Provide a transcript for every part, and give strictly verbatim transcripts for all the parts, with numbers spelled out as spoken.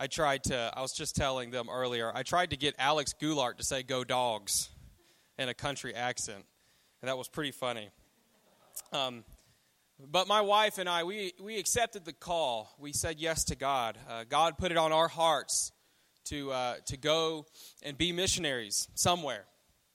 I tried to, I was just telling them earlier, I tried to get Alex Goulart to say "Go Dogs" in a country accent, and that was pretty funny. Um, but my wife and I, we, we accepted the call. We said yes to God. Uh, God put it on our hearts to uh, to go and be missionaries somewhere.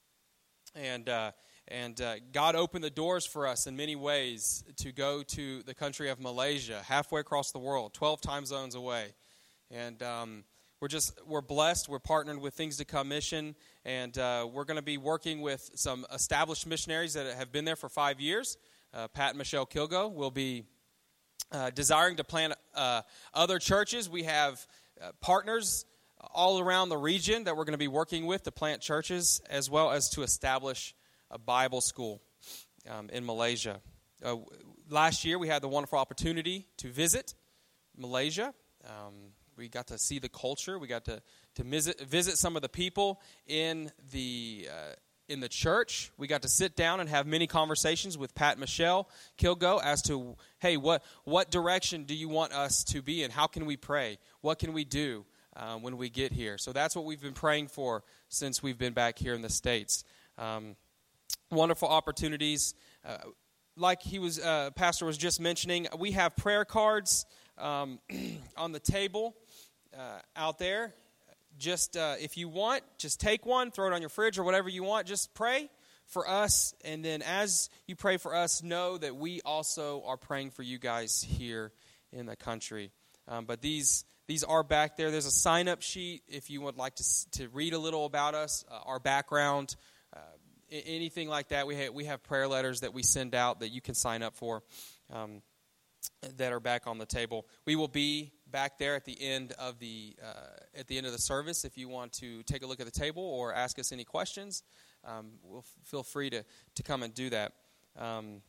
And uh, and uh, God opened the doors for us in many ways to go to the country of Malaysia, halfway across the world, twelve time zones away. And um, we're just, we're blessed. We're partnered with Things to Come Mission, and uh, we're going to be working with some established missionaries that have been there for five years. Uh, Pat and Michelle Kilgo will be uh, desiring to plant uh, other churches. We have uh, partners all around the region that we're going to be working with to plant churches, as well as to establish a Bible school um, in Malaysia. Uh, last year, we had the wonderful opportunity to visit Malaysia. Um, We got to see the culture. We got to, to visit, visit some of the people in the uh, in the church. We got to sit down and have many conversations with Pat and Michelle Kilgo as to, hey, what what direction do you want us to be in? How can we pray? What can we do uh, when we get here? So that's what we've been praying for since we've been back here in the States. Um, wonderful opportunities. Uh, like he was, uh, Pastor was just mentioning, we have prayer cards um, on the table. Uh, out there, just uh, if you want, just take one, throw it on your fridge or whatever you want. Just pray for us, and then as you pray for us, know that we also are praying for you guys here in the country. Um, but these these are back there. There's a sign-up sheet if you would like to to read a little about us, uh, our background, uh, anything like that. We have, we have prayer letters that we send out that you can sign up for. Um, that are back on the table. We will be back there at the end of the uh, at the end of the service. If you want to take a look at the table or ask us any questions, um, we'll f- feel free to, to come and do that. Um,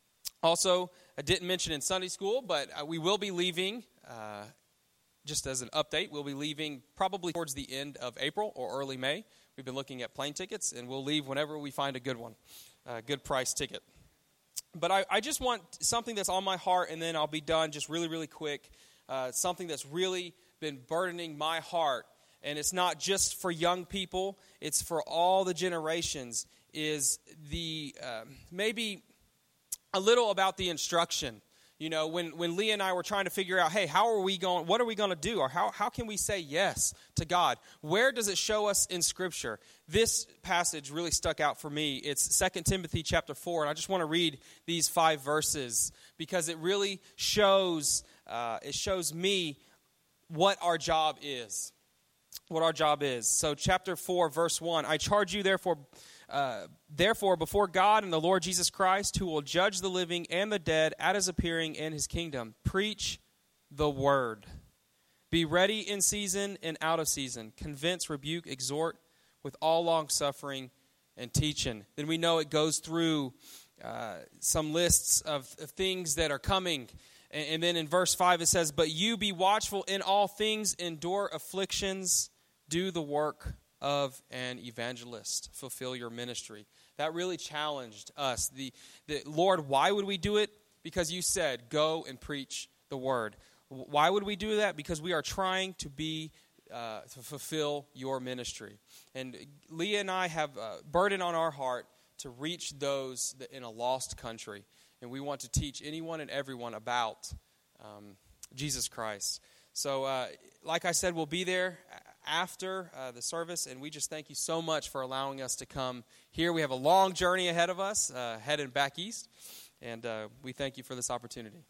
also, I didn't mention in Sunday school, but uh, we will be leaving, uh, just as an update, we'll be leaving probably towards the end of April or early May. We've been looking at plane tickets, and we'll leave whenever we find a good one, a good price ticket. But I, I just want something that's on my heart, and then I'll be done just really, really quick. Uh, something that's really been burdening my heart, and it's not just for young people, it's for all the generations, is the uh, maybe a little about the instruction. You know, when, when Leah and I were trying to figure out, hey, how are we going, what are we going to do? Or how, how can we say yes to God? Where does it show us in Scripture? This passage really stuck out for me. It's Second Timothy chapter four, and I just want to read these five verses because it really shows, uh, it shows me what our job is. What our job is. So chapter four, verse one, I charge you therefore, Uh, therefore, before God and the Lord Jesus Christ, who will judge the living and the dead at his appearing in his kingdom, preach the word. Be ready in season and out of season. Convince, rebuke, exhort with all long-suffering and teaching. Then we know it goes through uh, some lists of, of things that are coming. And, and then in verse five it says, but you be watchful in all things, endure afflictions, do the work of an evangelist, fulfill your ministry. That really challenged us. The, the Lord, why would we do it? Because you said, go and preach the word. Why would we do that? Because we are trying to be, uh, to fulfill your ministry. And Leah and I have a burden on our heart to reach those that in a lost country. And we want to teach anyone and everyone about um, Jesus Christ. So, uh, like I said, we'll be there after uh, the service, and we just thank you so much for allowing us to come here. We have a long journey ahead of us, uh, heading back east, and uh, we thank you for this opportunity.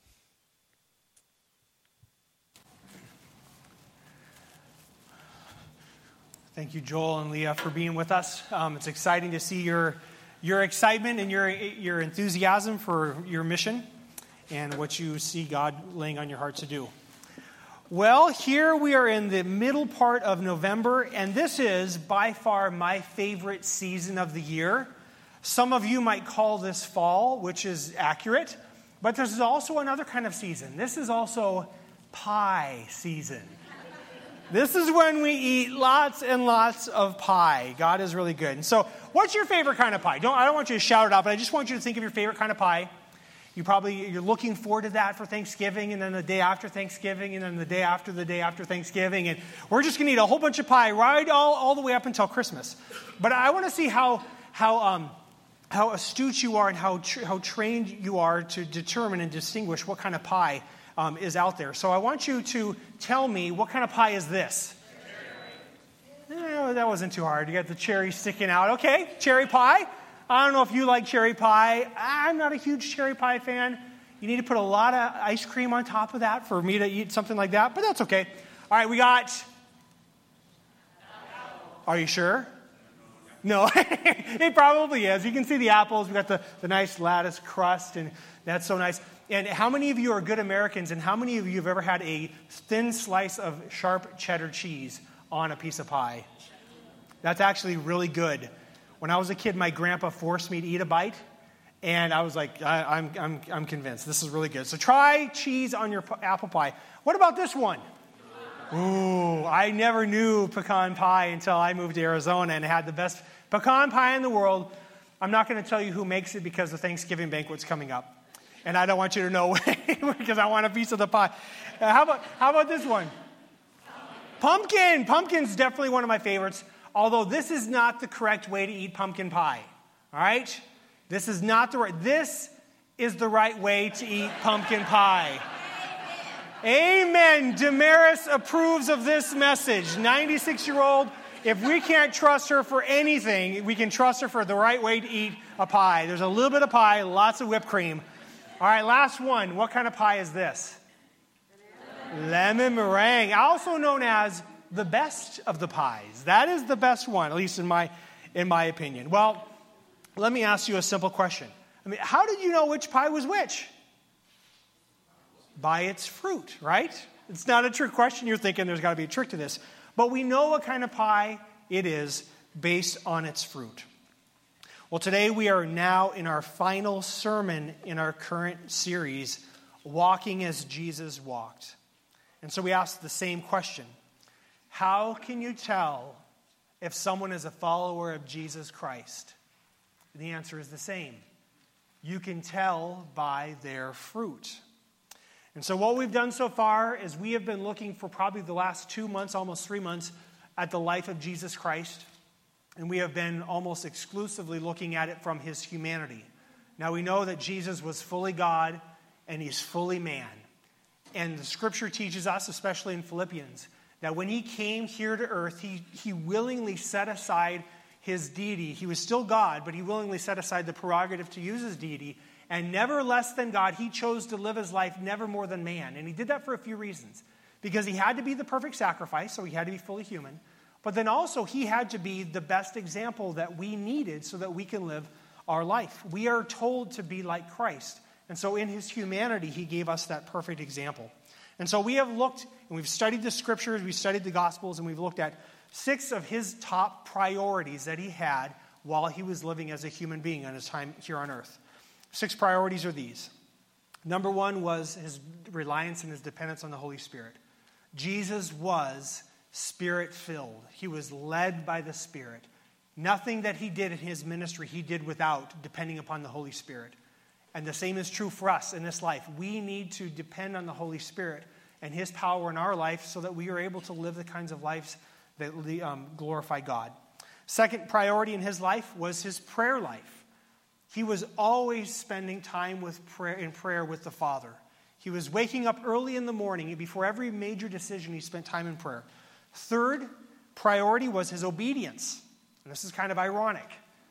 Thank you, Joel and Leah, for being with us. Um, it's exciting to see your your excitement and your your enthusiasm for your mission and what you see God laying on your heart to do. Well, here we are in the middle part of November, and this is by far my favorite season of the year. Some of you might call this fall, which is accurate, but there's also another kind of season. This is also pie season. This is when we eat lots and lots of pie. God is really good. And so, what's your favorite kind of pie? Don't I don't want you to shout it out, but I just want you to think of your favorite kind of pie. You probably, you're looking forward to that for Thanksgiving, and then the day after Thanksgiving, and then the day after the day after Thanksgiving. And we're just going to eat a whole bunch of pie right all, all the way up until Christmas. But I want to see how how um, how astute you are and how tr- how trained you are to determine and distinguish what kind of pie um, is out there. So I want you to tell me, what kind of pie is this? Eh, that wasn't too hard. You got the cherry sticking out. Okay, cherry pie. I don't know if you like cherry pie. I'm not a huge cherry pie fan. You need to put a lot of ice cream on top of that for me to eat something like that, but that's okay. All right, we got... Are you sure? No, it probably is. You can see the apples. We got the, the nice lattice crust, and that's so nice. And how many of you are good Americans, and how many of you have ever had a thin slice of sharp cheddar cheese on a piece of pie? That's actually really good. When I was a kid, my grandpa forced me to eat a bite, and I was like, I, I'm, I'm, I'm convinced. This is really good. So try cheese on your p- apple pie. What about this one? Ooh, I never knew pecan pie until I moved to Arizona and had the best pecan pie in the world. I'm not going to tell you who makes it because the Thanksgiving banquet's coming up, and I don't want you to know because I want a piece of the pie. Uh, how about how about this one? Pumpkin. Pumpkin's definitely one of my favorites. Although this is not the correct way to eat pumpkin pie. All right? This is not the right... This is the right way to eat pumpkin pie. Amen. Damaris approves of this message. ninety-six-year-old. If we can't trust her for anything, we can trust her for the right way to eat a pie. There's a little bit of pie, lots of whipped cream. All right, last one. What kind of pie is this? Lemon meringue. Also known as the best of the pies. That is the best one, at least in my in my opinion. Well, let me ask you a simple question. I mean, how did you know which pie was which? By its fruit, right? It's not a trick question. You're thinking there's got to be a trick to this. But we know what kind of pie it is based on its fruit. Well, today we are now in our final sermon in our current series, Walking as Jesus Walked. And so we ask the same question. How can you tell if someone is a follower of Jesus Christ? The answer is the same. You can tell by their fruit. And so what we've done so far is we have been looking for probably the last two months, almost three months, at the life of Jesus Christ. And we have been almost exclusively looking at it from his humanity. Now we know that Jesus was fully God and he's fully man. And the scripture teaches us, especially in Philippians, that when he came here to earth, he, he willingly set aside his deity. He was still God, but he willingly set aside the prerogative to use his deity. And never less than God, he chose to live his life never more than man. And he did that for a few reasons. Because he had to be the perfect sacrifice, so he had to be fully human. But then also he had to be the best example that we needed so that we can live our life. We are told to be like Christ. And so in his humanity, he gave us that perfect example. And so we have looked, and we've studied the scriptures, we've studied the gospels, and we've looked at six of his top priorities that he had while he was living as a human being on his time here on earth. Six priorities are these. Number one was his reliance and his dependence on the Holy Spirit. Jesus was Spirit-filled. He was led by the Spirit. Nothing that he did in his ministry he did without depending upon the Holy Spirit. And the same is true for us in this life. We need to depend on the Holy Spirit and his power in our life so that we are able to live the kinds of lives that um, glorify God. Second priority in his life was his prayer life. He was always spending time with prayer, in prayer with the Father. He was waking up early in the morning, and before every major decision, he spent time in prayer. Third priority was his obedience. And this is kind of ironic.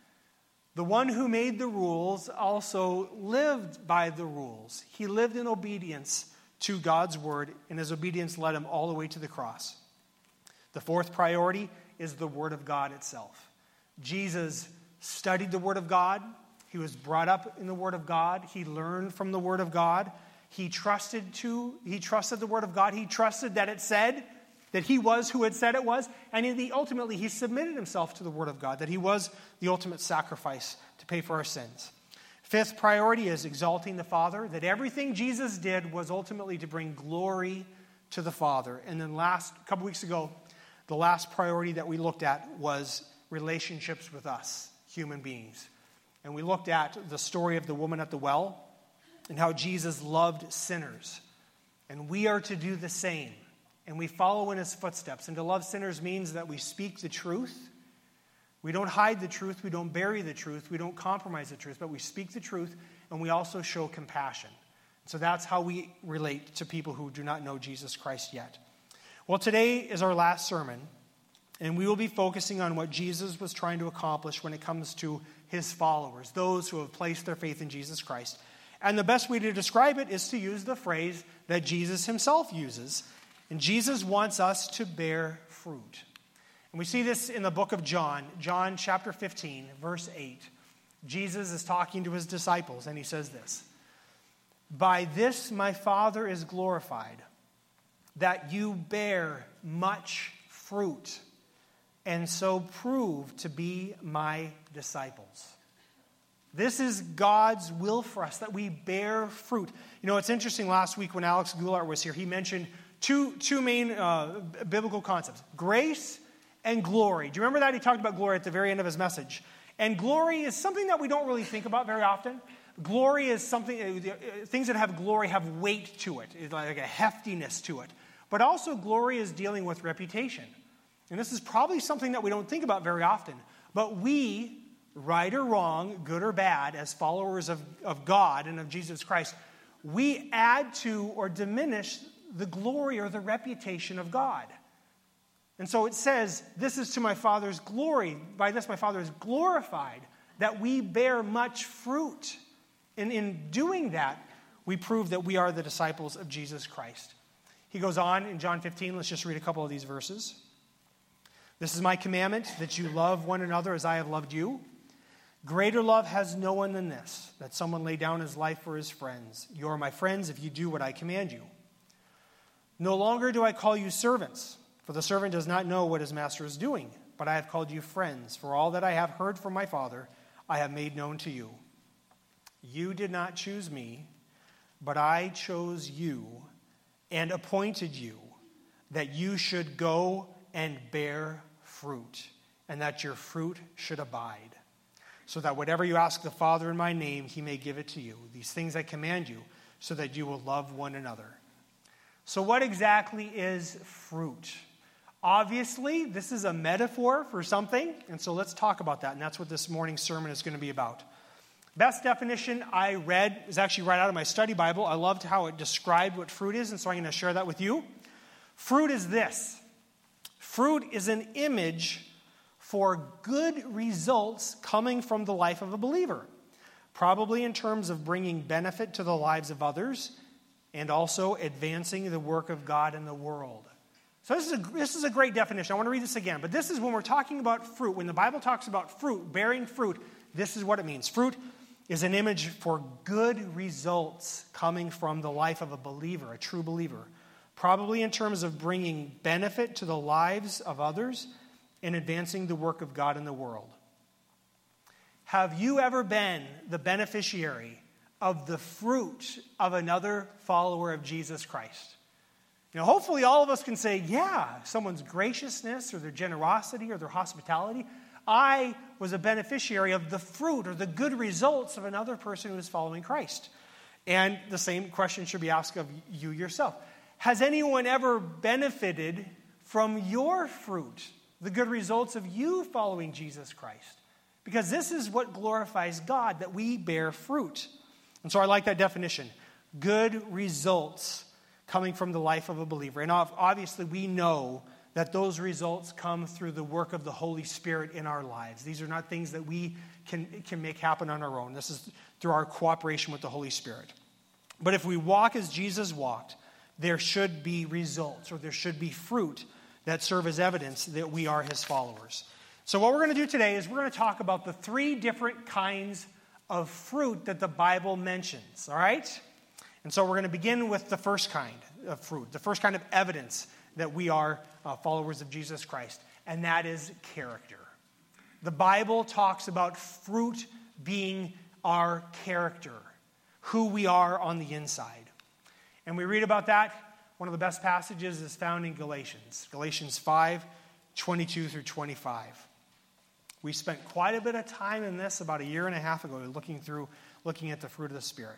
The one who made the rules also lived by the rules. He lived in obedience to God's word, and his obedience led him all the way to the cross. The fourth priority is the Word of God itself. Jesus studied the Word of God. He was brought up in the Word of God. He learned from the Word of God. He trusted to, he trusted the Word of God. He trusted that it said that he was who it said it was. And in the, ultimately, he submitted himself to the Word of God, that he was the ultimate sacrifice to pay for our sins. Fifth priority is exalting the Father, that everything Jesus did was ultimately to bring glory to the Father. And then last, a couple weeks ago, the last priority that we looked at was relationships with us, human beings. And we looked at the story of the woman at the well. and how Jesus loved sinners. And we are to do the same. And we follow in his footsteps. And to love sinners means that we speak the truth. We don't hide the truth. We don't bury the truth. We don't compromise the truth. But we speak the truth, and we also show compassion. So that's how we relate to people who do not know Jesus Christ yet. Well, today is our last sermon, and we will be focusing on what Jesus was trying to accomplish when it comes to his followers, those who have placed their faith in Jesus Christ. And the best way to describe it is to use the phrase that Jesus himself uses. And Jesus wants us to bear fruit. And we see this in the book of John, John chapter fifteen, verse eight. Jesus is talking to his disciples, and he says this: "By this my Father is glorified, that you bear much fruit, and so prove to be my disciples." This is God's will for us, that we bear fruit. You know, it's interesting, last week when Alex Goulart was here, he mentioned two, two main uh, biblical concepts: grace and glory. Do you remember that? He talked about glory at the very end of his message. And glory is something that we don't really think about very often. Glory is something, things that have glory have weight to it, it's like a heftiness to it. But also glory is dealing with reputation. And this is probably something that we don't think about very often. But we, right or wrong, good or bad, as followers of, of God and of Jesus Christ, we add to or diminish the glory or the reputation of God. And so it says, "This is to my Father's glory. By this my Father is glorified, that we bear much fruit." And in doing that, we prove that we are the disciples of Jesus Christ. He goes on in John fifteen. Let's just read a couple of these verses. "This is my commandment, that you love one another as I have loved you. Greater love has no one than this, that someone lay down his life for his friends. You are my friends if you do what I command you. No longer do I call you servants, for the servant does not know what his master is doing. But I have called you friends, for all that I have heard from my Father I have made known to you. You did not choose me, but I chose you and appointed you, that you should go and bear fruit, and that your fruit should abide, so that whatever you ask the Father in my name, he may give it to you. These things I command you, so that you will love one another." So what exactly is fruit? Obviously, this is a metaphor for something, and so let's talk about that, and that's what this morning's sermon is going to be about. Best definition I read is actually right out of my study Bible. I loved how it described what fruit is, and so I'm going to share that with you. Fruit is this. Fruit is an image for good results coming from the life of a believer, probably in terms of bringing benefit to the lives of others and also advancing the work of God in the world. So this is, a, this is a great definition. I want to read this again. But this is when we're talking about fruit. When the Bible talks about fruit, bearing fruit, this is what it means. Fruit is an image for good results coming from the life of a believer, a true believer, probably in terms of bringing benefit to the lives of others and advancing the work of God in the world. Have you ever been the beneficiary of the fruit of another follower of Jesus Christ? You know, hopefully all of us can say, yeah, someone's graciousness or their generosity or their hospitality. I was a beneficiary of the fruit or the good results of another person who is following Christ. And the same question should be asked of you yourself. Has anyone ever benefited from your fruit, the good results of you following Jesus Christ? Because this is what glorifies God, that we bear fruit. And so I like that definition. Good results coming from the life of a believer. And obviously we know that those results come through the work of the Holy Spirit in our lives. These are not things that we can, can make happen on our own. This is through our cooperation with the Holy Spirit. But if we walk as Jesus walked, there should be results, or there should be fruit that serve as evidence that we are his followers. So what we're going to do today is we're going to talk about the three different kinds of fruit that the Bible mentions, all right? And so we're going to begin with the first kind of fruit, the first kind of evidence that we are uh, followers of Jesus Christ, and that is character. The Bible talks about fruit being our character, who we are on the inside. And we read about that. One of the best passages is found in Galatians, Galatians five, twenty-two through twenty-five. We spent quite a bit of time in this about a year and a half ago looking through, looking at the fruit of the Spirit.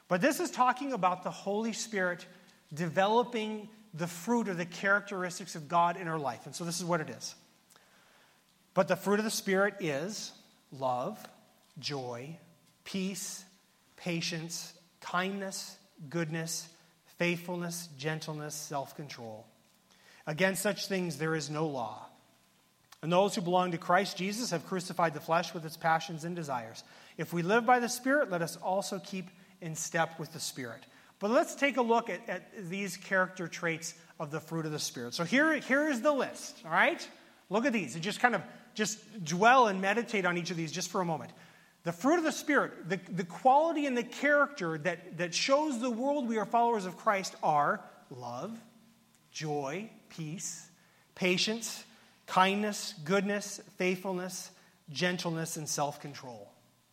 But this is talking about the Holy Spirit developing the fruit or the characteristics of God in our life. And so this is what it is. But the fruit of the Spirit is love, joy, peace, patience, kindness, goodness, faithfulness, gentleness, self-control. Against such things there is no law. And those who belong to Christ Jesus have crucified the flesh with its passions and desires. If we live by the Spirit, let us also keep in step with the Spirit. But let's take a look at, at these character traits of the fruit of the Spirit. So here, here is the list, all right? Look at these and just kind of just dwell and meditate on each of these just for a moment. The fruit of the Spirit, the, the quality and the character that, that shows the world we are followers of Christ are love, joy, peace, patience, kindness, goodness, faithfulness, gentleness, and self-control.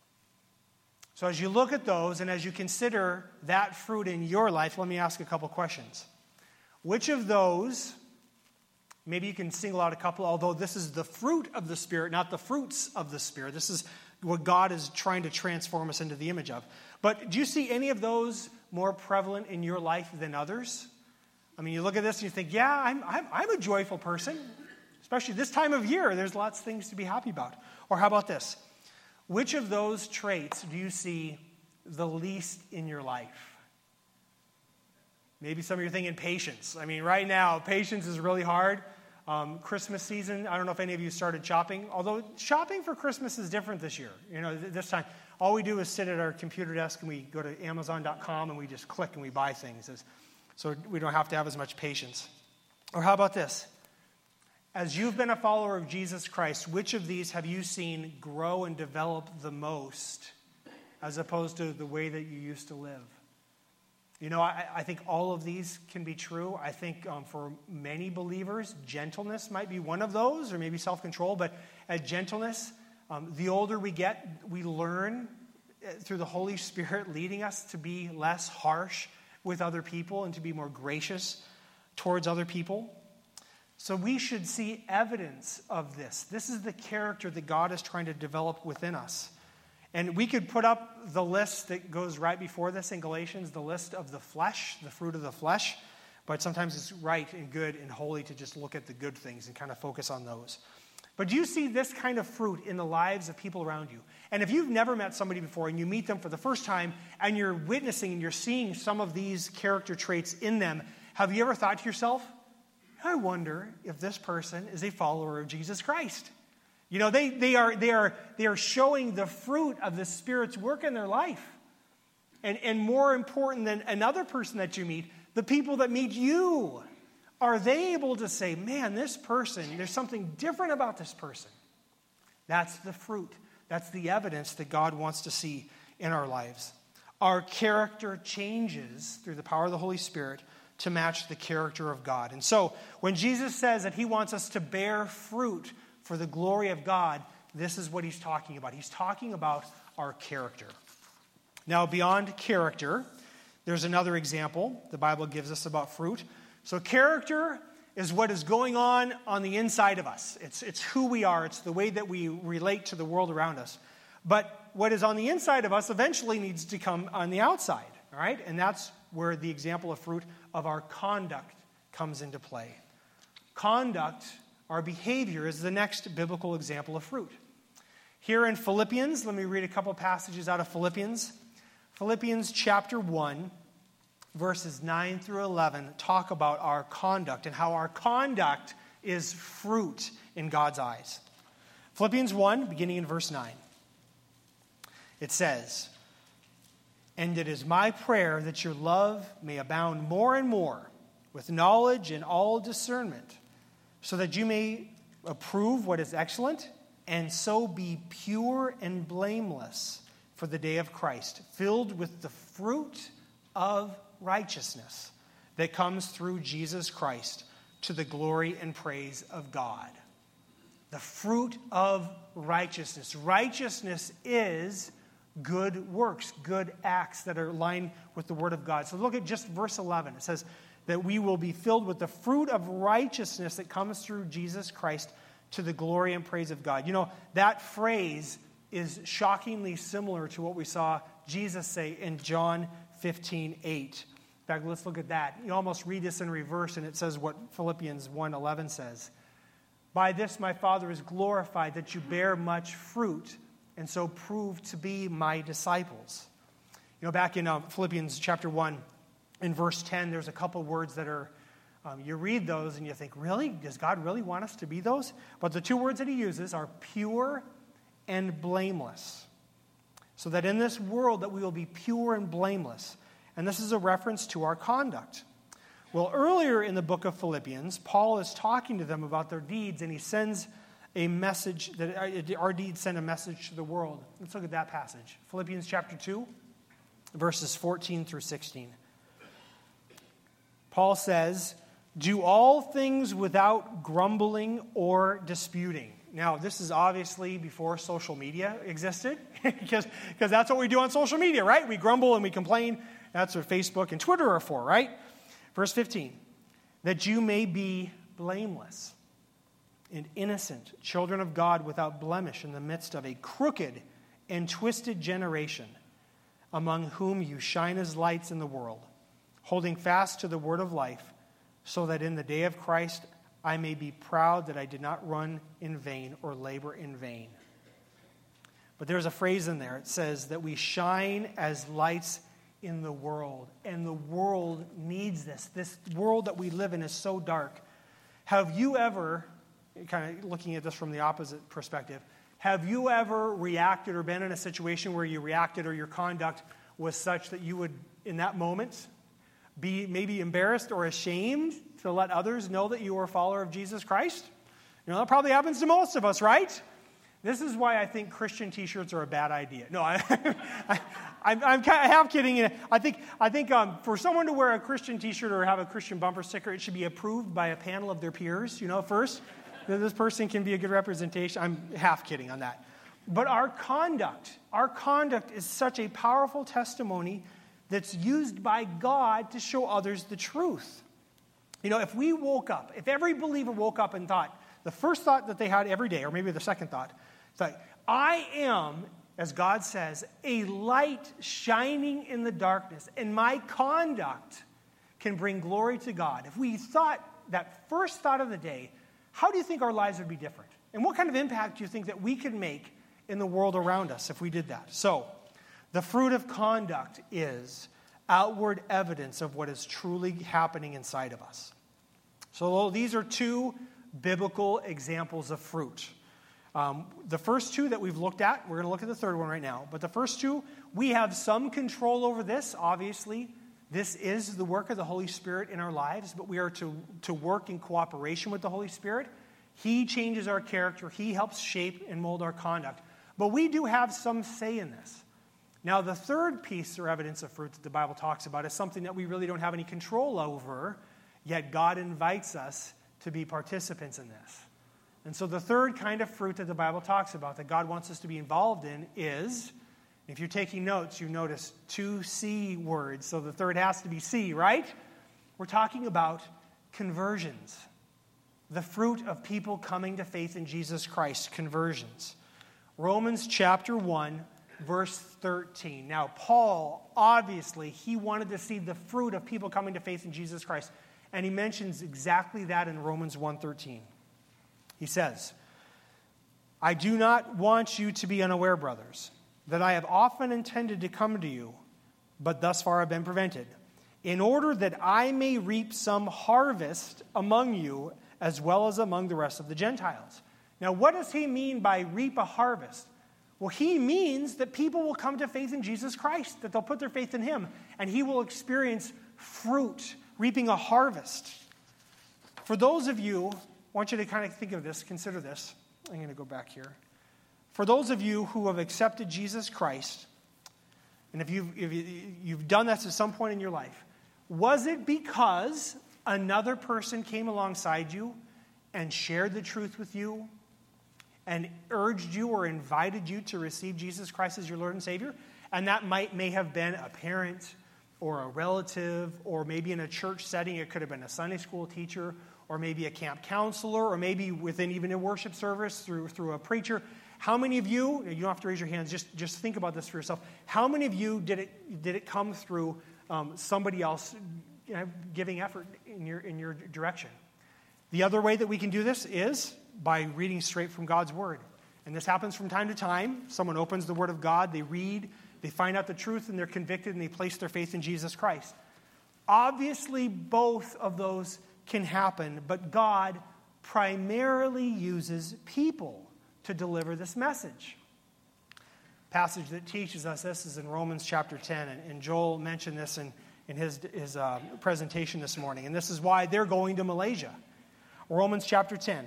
So as you look at those and as you consider that fruit in your life, let me ask a couple questions. Which of those, maybe you can single out a couple, although this is the fruit of the Spirit, not the fruits of the Spirit. This is what God is trying to transform us into the image of. But do you see any of those more prevalent in your life than others? I mean, you look at this and you think, yeah, I'm, I'm, I'm a joyful person. Especially this time of year, there's lots of things to be happy about. Or how about this? Which of those traits do you see the least in your life? Maybe some of you are thinking patience. I mean, right now, patience is really hard. Um, Christmas season, I don't know if any of you started shopping. Although shopping for Christmas is different this year. You know, th- this time, all we do is sit at our computer desk and we go to amazon dot com and we just click and we buy things. So we don't have to have as much patience. Or how about this? As you've been a follower of Jesus Christ, which of these have you seen grow and develop the most as opposed to the way that you used to live? You know, I, I think all of these can be true. I think um, for many believers, gentleness might be one of those, or maybe self-control. But at gentleness, um, the older we get, we learn through the Holy Spirit leading us to be less harsh with other people and to be more gracious towards other people. So we should see evidence of this. This is the character that God is trying to develop within us. And we could put up the list that goes right before this in Galatians, the list of the flesh, the fruit of the flesh. But sometimes it's right and good and holy to just look at the good things and kind of focus on those. But do you see this kind of fruit in the lives of people around you? And if you've never met somebody before and you meet them for the first time and you're witnessing and you're seeing some of these character traits in them, have you ever thought to yourself, I wonder if this person is a follower of Jesus Christ? You know, they, they, are, they, are, they are showing the fruit of the Spirit's work in their life. And, and more important than another person that you meet, the people that meet you. Are they able to say, man, this person, there's something different about this person? That's the fruit. That's the evidence that God wants to see in our lives. Our character changes through the power of the Holy Spirit to match the character of God. And so, when Jesus says that he wants us to bear fruit for the glory of God, this is what he's talking about. He's talking about our character. Now, beyond character, there's another example the Bible gives us about fruit. So character is what is going on on the inside of us. It's, it's who we are. It's the way that we relate to the world around us. But what is on the inside of us eventually needs to come on the outside, all right? And that's where the example of fruit of our conduct comes into play. Conduct, our behavior, is the next biblical example of fruit. Here in Philippians, let me read a couple passages out of Philippians. Philippians chapter one, verses nine through eleven, talk about our conduct and how our conduct is fruit in God's eyes. Philippians one, beginning in verse nine. It says, "And it is my prayer that your love may abound more and more with knowledge and all discernment, so that you may approve what is excellent, and so be pure and blameless for the day of Christ, filled with the fruit of righteousness that comes through Jesus Christ to the glory and praise of God." The fruit of righteousness. Righteousness is good works, good acts that are aligned with the Word of God. So look at just verse eleven. It says that we will be filled with the fruit of righteousness that comes through Jesus Christ to the glory and praise of God. You know, that phrase is shockingly similar to what we saw Jesus say in John fifteen eight. In fact, let's look at that. You almost read this in reverse, and it says what Philippians one eleven says. By this my Father is glorified, that you bear much fruit, and so prove to be my disciples. You know, back in uh, Philippians chapter one, in verse ten, there's a couple words that are, um, you read those and you think, really? Does God really want us to be those? But the two words that he uses are pure and blameless. So that in this world that we will be pure and blameless. And this is a reference to our conduct. Well, earlier in the book of Philippians, Paul is talking to them about their deeds, and he sends a message, that our deeds send a message to the world. Let's look at that passage. Philippians chapter two, verses fourteen through sixteen. Paul says, do all things without grumbling or disputing. Now, this is obviously before social media existed, because, because that's what we do on social media, right? We grumble and we complain. That's what Facebook and Twitter are for, right? Verse fifteen, that you may be blameless and innocent, children of God without blemish in the midst of a crooked and twisted generation, among whom you shine as lights in the world, holding fast to the word of life, so that in the day of Christ I may be proud that I did not run in vain or labor in vain. But there's a phrase in there. It says that we shine as lights in the world. And the world needs this. This world that we live in is so dark. Have you ever, kind of looking at this from the opposite perspective, have you ever reacted or been in a situation where you reacted or your conduct was such that you would, in that moment, be maybe embarrassed or ashamed to let others know that you are a follower of Jesus Christ? You know, that probably happens to most of us, right? This is why I think Christian T-shirts are a bad idea. No, I, I, I'm, I'm kind of half kidding. I think, I think um, for someone to wear a Christian T-shirt or have a Christian bumper sticker, it should be approved by a panel of their peers, you know, first. This person can be a good representation. I'm half kidding on that. But our conduct, our conduct is such a powerful testimony that's used by God to show others the truth. You know, if we woke up, if every believer woke up and thought, the first thought that they had every day, or maybe the second thought, thought, I am, as God says, a light shining in the darkness, and my conduct can bring glory to God. If we thought that first thought of the day, how do you think our lives would be different? And what kind of impact do you think that we could make in the world around us if we did that? So, the fruit of conduct is outward evidence of what is truly happening inside of us. So these are two biblical examples of fruit. Um, the first two that we've looked at, we're going to look at the third one right now, but the first two, we have some control over this, obviously. This is the work of the Holy Spirit in our lives, but we are to, to work in cooperation with the Holy Spirit. He changes our character. He helps shape and mold our conduct. But we do have some say in this. Now, the third piece or evidence of fruit that the Bible talks about is something that we really don't have any control over, yet God invites us to be participants in this. And so the third kind of fruit that the Bible talks about that God wants us to be involved in is, if you're taking notes, you notice two C words, so the third has to be C, right? We're talking about conversions. The fruit of people coming to faith in Jesus Christ, conversions. Romans chapter one, verse thirteen. Now, Paul, obviously, he wanted to see the fruit of people coming to faith in Jesus Christ. And he mentions exactly that in Romans one thirteen. He says, I do not want you to be unaware, brothers, that I have often intended to come to you, but thus far have been prevented, in order that I may reap some harvest among you as well as among the rest of the Gentiles. Now, what does he mean by reap a harvest? Well, he means that people will come to faith in Jesus Christ, that they'll put their faith in him, and he will experience fruit, reaping a harvest. For those of you, I want you to kind of think of this, consider this. I'm going to go back here. For those of you who have accepted Jesus Christ, and if you've, if you've done that at some point in your life, was it because another person came alongside you and shared the truth with you and urged you or invited you to receive Jesus Christ as your Lord and Savior? And that might may have been a parent or a relative, or maybe in a church setting, it could have been a Sunday school teacher, or maybe a camp counselor, or maybe within even a worship service through, through a preacher. How many of you, you don't have to raise your hands, just, just think about this for yourself. How many of you did it, did it come through um, somebody else you know, giving effort in your in your direction. The other way that we can do this is by reading straight from God's Word. And this happens from time to time. Someone opens the Word of God, they read, they find out the truth, and they're convicted, and they place their faith in Jesus Christ. Obviously, both of those can happen, but God primarily uses people to deliver this message. Passage that teaches us this is in Romans chapter ten, and, and Joel mentioned this in, in his, his uh, presentation this morning, and this is why they're going to Malaysia. Romans chapter ten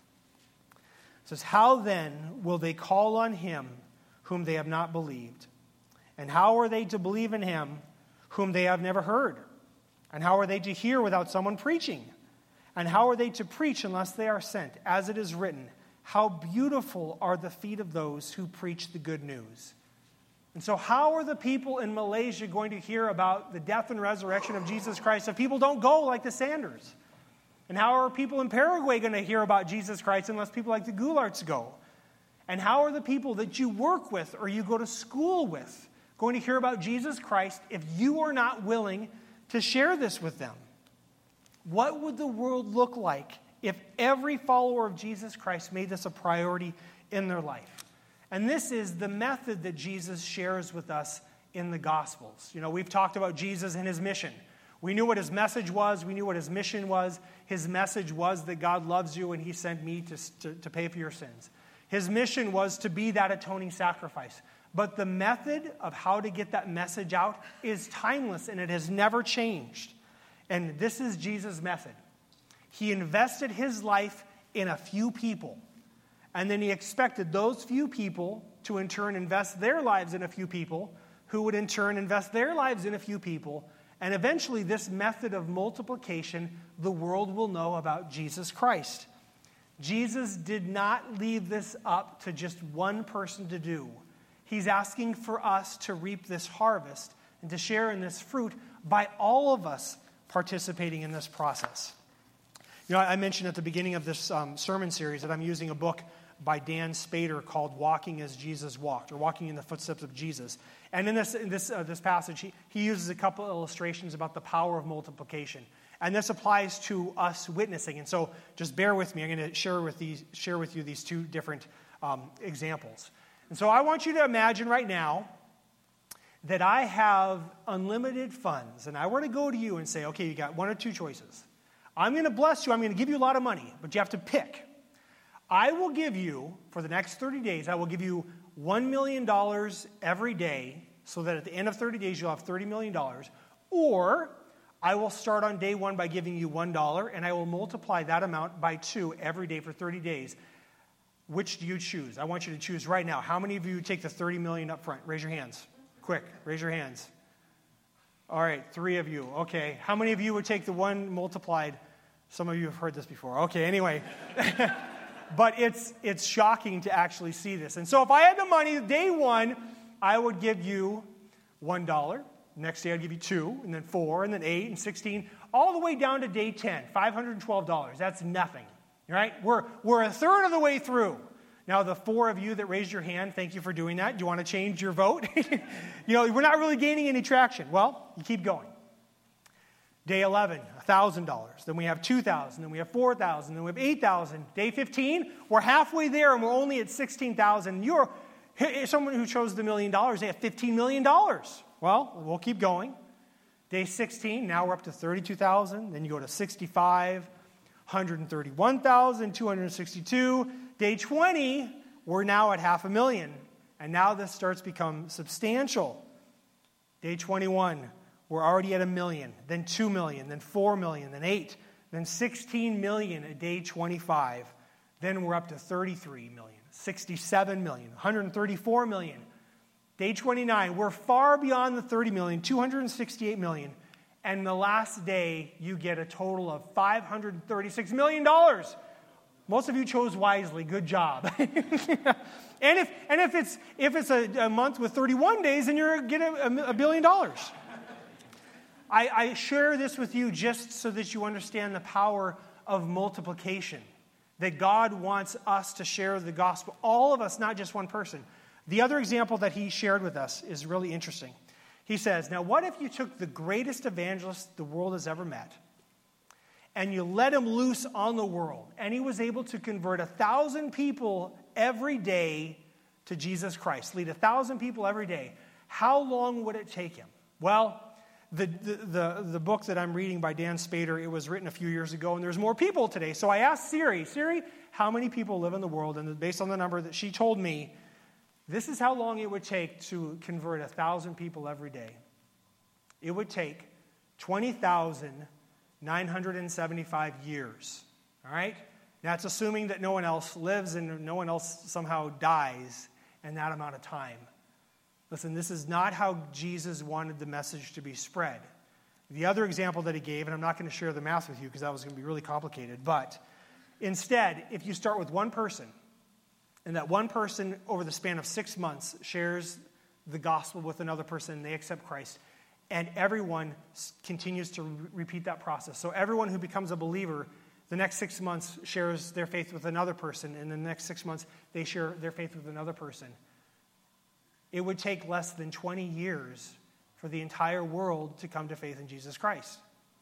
says, "How then will they call on him whom they have not believed? And how are they to believe in him whom they have never heard? And how are they to hear without someone preaching? And how are they to preach unless they are sent? As it is written, how beautiful are the feet of those who preach the good news." And so how are the people in Malaysia going to hear about the death and resurrection of Jesus Christ if people don't go like the Sanders? And how are people in Paraguay going to hear about Jesus Christ unless people like the Goularts go? And how are the people that you work with or you go to school with going to hear about Jesus Christ if you are not willing to share this with them? What would the world look like if every follower of Jesus Christ made this a priority in their life? And this is the method that Jesus shares with us in the Gospels. You know, we've talked about Jesus and his mission. We knew what his message was. We knew what his mission was. His message was that God loves you and he sent me to, to, to pay for your sins. His mission was to be that atoning sacrifice. But the method of how to get that message out is timeless and it has never changed. And this is Jesus' method. He invested his life in a few people. And then he expected those few people to in turn invest their lives in a few people, who would in turn invest their lives in a few people. And eventually, this method of multiplication, the world will know about Jesus Christ. Jesus did not leave this up to just one person to do. He's asking for us to reap this harvest and to share in this fruit by all of us participating in this process. You know, I mentioned at the beginning of this um, sermon series that I'm using a book by Dan Spader called Walking as Jesus Walked, or Walking in the Footsteps of Jesus. And in this in this, uh, this passage, he, he uses a couple illustrations about the power of multiplication. And this applies to us witnessing. And so just bear with me. I'm going to share with, these, share with you these two different um, examples. And so I want you to imagine right now that I have unlimited funds. And I were to go to you and say, okay, you got one or two choices. I'm going to bless you. I'm going to give you a lot of money. But you have to pick. I will give you, for the next thirty days, I will give you one million dollars every day so that at the end of thirty days you'll have thirty million dollars. Or I will start on day one by giving you one dollar and I will multiply that amount by two every day for thirty days. Which do you choose? I want you to choose right now. How many of you take the thirty million dollars up front? Raise your hands. Quick, raise your hands. All right, three of you. Okay. How many of you would take the one multiplied? Some of you have heard this before. Okay, anyway. But it's it's shocking to actually see this. And so if I had the money, day one, I would give you one dollar. Next day I'd give you two, and then four, and then eight, and sixteen, all the way down to day ten, five hundred twelve dollars. That's nothing, right? We're, we're a third of the way through. Now, the four of you that raised your hand, thank you for doing that. Do you want to change your vote? You know, we're not really gaining any traction. Well, you keep going. Day eleven, one thousand dollars. Then we have two thousand dollars. Then we have four thousand dollars. Then we have eight thousand dollars. Day fifteen, we're halfway there, and we're only at sixteen thousand dollars. You're someone who chose the million dollars. They have fifteen million dollars. Well, we'll keep going. Day sixteen, now we're up to thirty-two thousand dollars. Then you go to sixty-five, one hundred thirty-one thousand, two hundred sixty-two. Day twenty, we're now at half a million. And now this starts to become substantial. Day twenty-one, we're already at a million, then two million, then four million, then eight, then sixteen million at day twenty-five. Then we're up to thirty-three million, sixty-seven million, one hundred thirty-four million. Day twenty-nine, we're far beyond the thirty million, two hundred sixty-eight million. And the last day, you get a total of five hundred thirty-six million dollars. Most of you chose wisely. Good job. and if and if it's if it's a, a month with thirty-one days, then you're going to get a, a billion dollars. I, I share this with you just so that you understand the power of multiplication. That God wants us to share the gospel. All of us, not just one person. The other example that he shared with us is really interesting. He says, now what if you took the greatest evangelist the world has ever met and you let him loose on the world, and he was able to convert a thousand people every day to Jesus Christ, lead a thousand people every day. How long would it take him? Well, the, the, the, the book that I'm reading by Dan Spader, it was written a few years ago, and there's more people today. So I asked Siri, Siri, how many people live in the world? And based on the number that she told me, this is how long it would take to convert a thousand people every day. It would take twenty thousand nine hundred seventy-five years. All right? That's assuming that no one else lives and no one else somehow dies in that amount of time. Listen, this is not how Jesus wanted the message to be spread. The other example that he gave, and I'm not going to share the math with you because that was going to be really complicated, but instead, if you start with one person, and that one person over the span of six months shares the gospel with another person and they accept Christ, and everyone continues to re- repeat that process. So everyone who becomes a believer, the next six months shares their faith with another person, and the next six months they share their faith with another person. It would take less than twenty years for the entire world to come to faith in Jesus Christ.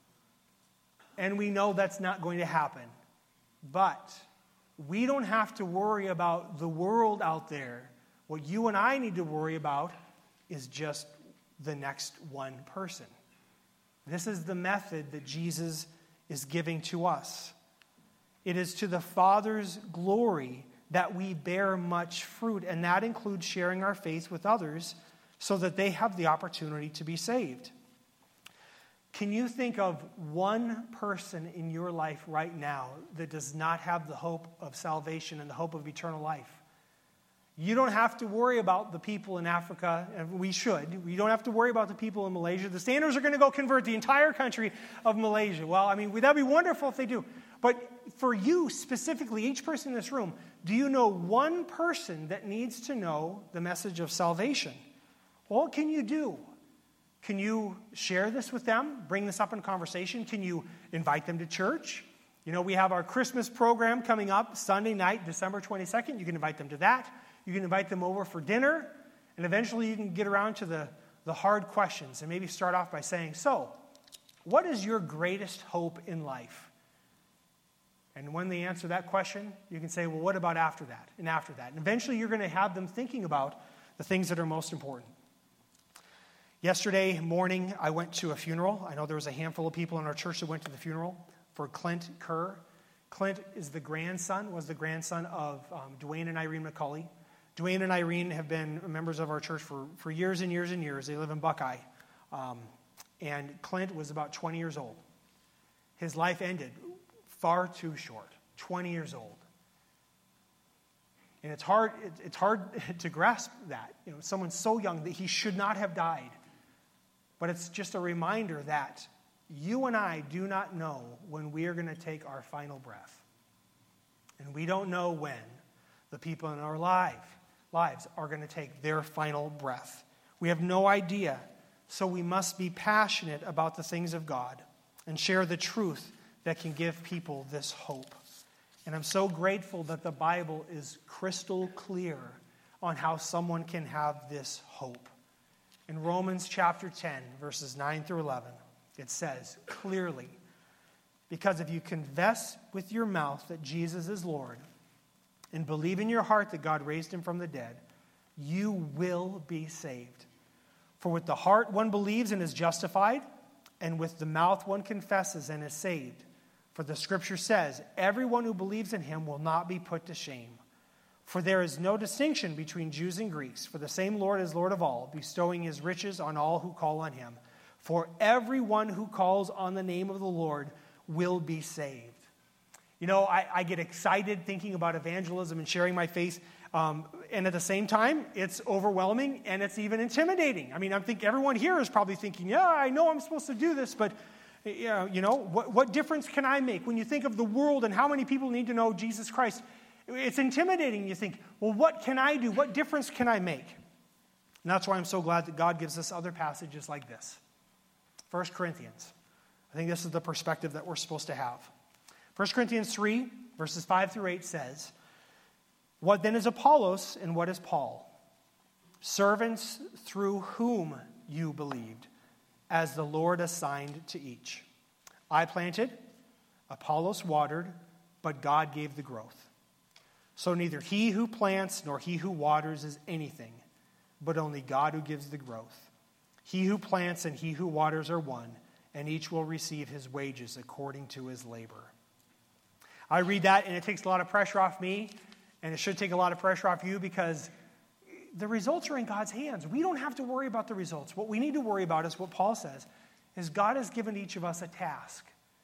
And we know that's not going to happen. But we don't have to worry about the world out there. What you and I need to worry about is just the next one person. This is the method that Jesus is giving to us. It is to the Father's glory that we bear much fruit, and that includes sharing our faith with others so that they have the opportunity to be saved. Can you think of one person in your life right now that does not have the hope of salvation and the hope of eternal life? You don't have to worry about the people in Africa, and we should. We don't have to worry about the people in Malaysia. The Sanders are going to go convert the entire country of Malaysia. Well, I mean, that'd be wonderful if they do. But for you specifically, each person in this room, do you know one person that needs to know the message of salvation? What can you do? Can you share this with them? Bring this up in conversation? Can you invite them to church? You know, we have our Christmas program coming up Sunday night, December twenty-second. You can invite them to that. You can invite them over for dinner. And eventually you can get around to the, the hard questions and maybe start off by saying, so, what is your greatest hope in life? And when they answer that question, you can say, well, what about after that? And after that. And eventually you're going to have them thinking about the things that are most important. Yesterday morning, I went to a funeral. I know there was a handful of people in our church that went to the funeral for Clint Kerr. Clint is the grandson, was the grandson of um, Dwayne and Irene McCulley. Dwayne and Irene have been members of our church for, for years and years and years. They live in Buckeye. Um, and Clint was about twenty years old. His life ended far too short, twenty years old. And it's hard, it's hard to grasp that. You know, someone so young that he should not have died. But it's just a reminder that you and I do not know when we are going to take our final breath. And we don't know when the people in our life, lives are going to take their final breath. We have no idea. So we must be passionate about the things of God and share the truth that can give people this hope. And I'm so grateful that the Bible is crystal clear on how someone can have this hope. In Romans chapter ten, verses nine through eleven, it says clearly, because if you confess with your mouth that Jesus is Lord and believe in your heart that God raised him from the dead, you will be saved. For with the heart one believes and is justified, and with the mouth one confesses and is saved. For the scripture says, everyone who believes in him will not be put to shame. For there is no distinction between Jews and Greeks, for the same Lord is Lord of all, bestowing his riches on all who call on him. For everyone who calls on the name of the Lord will be saved. You know, I, I get excited thinking about evangelism and sharing my faith, um, and at the same time, it's overwhelming and it's even intimidating. I mean, I think everyone here is probably thinking, yeah, I know I'm supposed to do this, but you know, you know what, what difference can I make? When you think of the world and how many people need to know Jesus Christ, it's intimidating. You think, well, what can I do? What difference can I make? And that's why I'm so glad that God gives us other passages like this. First Corinthians. I think this is the perspective that we're supposed to have. First Corinthians three, verses five through eight says, what then is Apollos and what is Paul? Servants through whom you believed, as the Lord assigned to each. I planted, Apollos watered, but God gave the growth. So neither he who plants nor he who waters is anything, but only God who gives the growth. He who plants and he who waters are one, and each will receive his wages according to his labor. I read that, and it takes a lot of pressure off me, and it should take a lot of pressure off you, because the results are in God's hands. We don't have to worry about the results. What we need to worry about is what Paul says, is God has given each of us a task.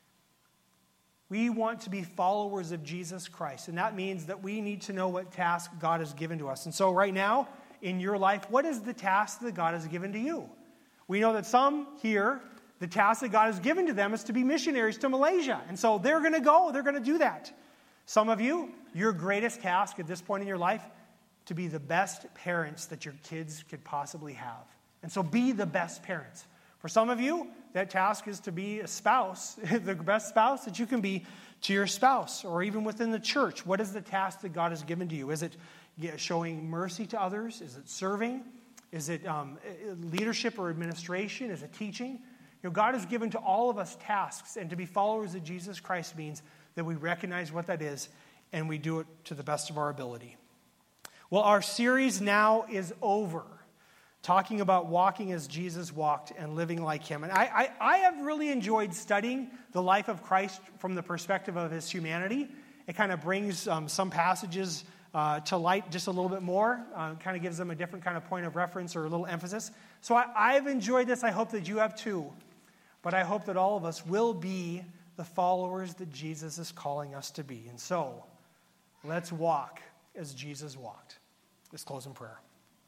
We want to be followers of Jesus Christ, and that means that we need to know what task God has given to us. And so right now, in your life, what is the task that God has given to you? We know that some here, the task that God has given to them is to be missionaries to Malaysia. And so they're going to go, they're going to do that. Some of you, your greatest task at this point in your life, to be the best parents that your kids could possibly have. And so be the best parents. For some of you, that task is to be a spouse, the best spouse that you can be to your spouse, or even within the church. What is the task that God has given to you? Is it showing mercy to others? Is it serving? Is it um, leadership or administration? Is it teaching? You know, God has given to all of us tasks, and to be followers of Jesus Christ means that we recognize what that is, and we do it to the best of our ability. Well, our series now is over, talking about walking as Jesus walked and living like him. And I, I, I have really enjoyed studying the life of Christ from the perspective of his humanity. It kind of brings um, some passages uh, to light just a little bit more, uh, kind of gives them a different kind of point of reference or a little emphasis. So I, I've enjoyed this. I hope that you have too. But I hope that all of us will be the followers that Jesus is calling us to be. And so, let's walk as Jesus walked. Let's close in prayer.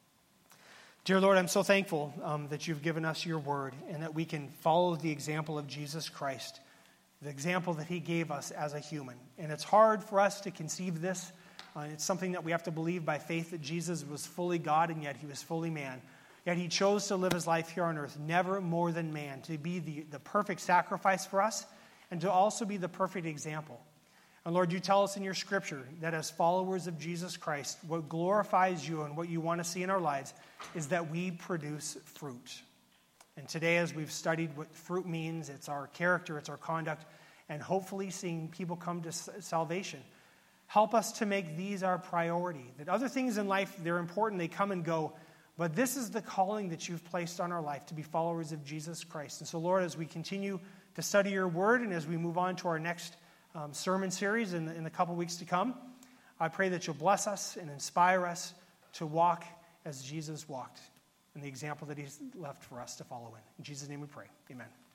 Dear Lord, I'm so thankful um, that you've given us your word, and that we can follow the example of Jesus Christ, the example that he gave us as a human. And it's hard for us to conceive this. Uh, it's something that we have to believe by faith, that Jesus was fully God and yet he was fully man. Yet he chose to live his life here on earth, never more than man, to be the, the perfect sacrifice for us, and to also be the perfect example. And Lord, you tell us in your scripture that as followers of Jesus Christ, what glorifies you and what you want to see in our lives is that we produce fruit. And today, as we've studied what fruit means, it's our character, it's our conduct, and hopefully seeing people come to salvation. Help us to make these our priority. That other things in life, they're important, they come and go, but this is the calling that you've placed on our life, to be followers of Jesus Christ. And so, Lord, as we continue to study your word, and as we move on to our next um, sermon series in the, in the couple weeks to come, I pray that you'll bless us and inspire us to walk as Jesus walked, and the example that he's left for us to follow in. In Jesus' name we pray. Amen.